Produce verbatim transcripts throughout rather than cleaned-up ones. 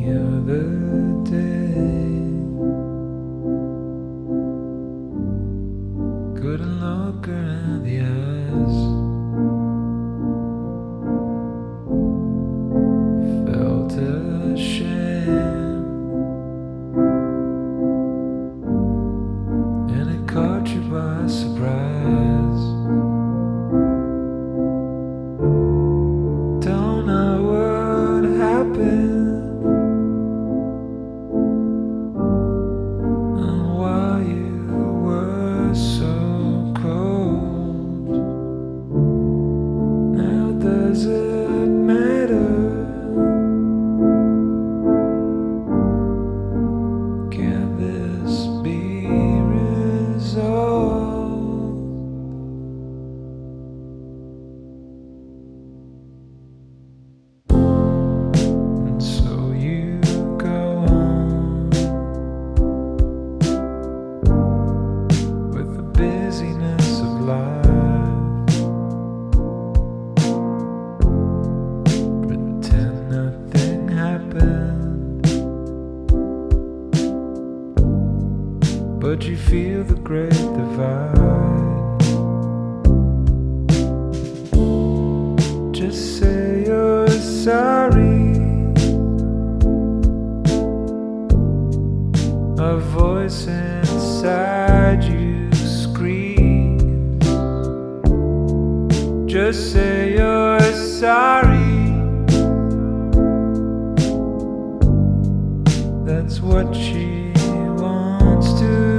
other day. Couldn't look her in the eyes. Felt ashamed, and it caught you by surprise. Don't know what happened. Does it matter? Can this be resolved? And so you go on with the busyness of life. But you feel the great divide. Just say you're sorry. A voice inside you screams. Just say you're sorry. That's what she wants to.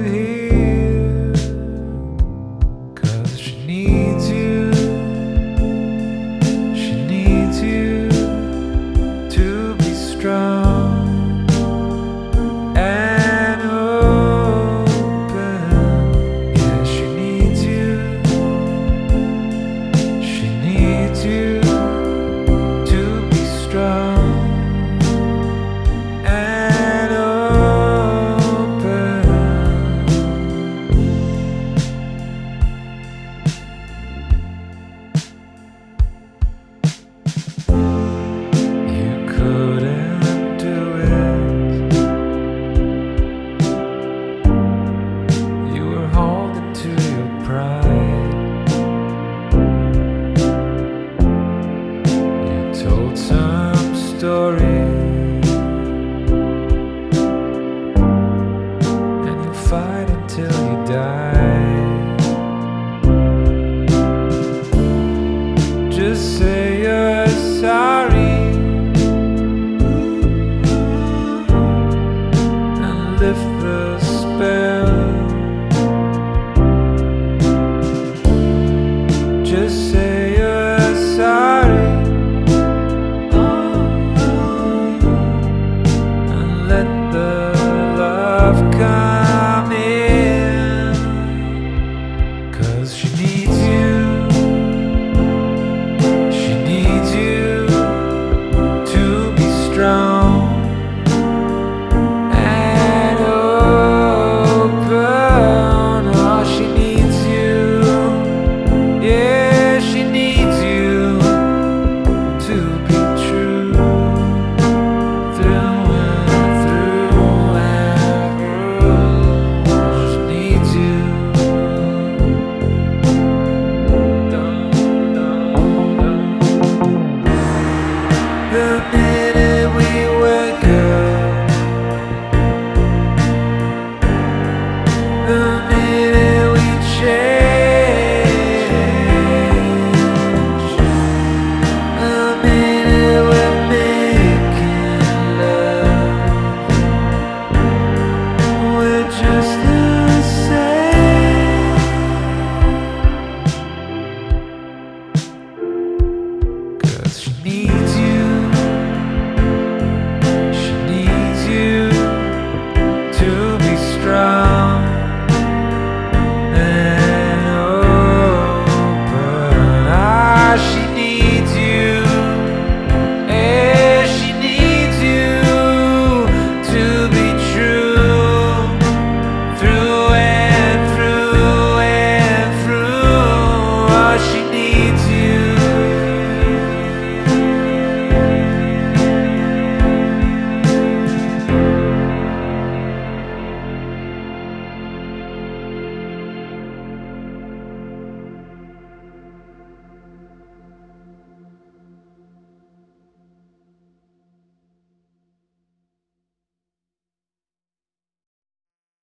Told some story, and you fight until you die. Just say you're sorry and lift the spell. Just say you're sorry. Come in, 'cause she needs you. She needs you to be strong and open. Oh, she needs you. Yeah, she needs you to be true through. The minute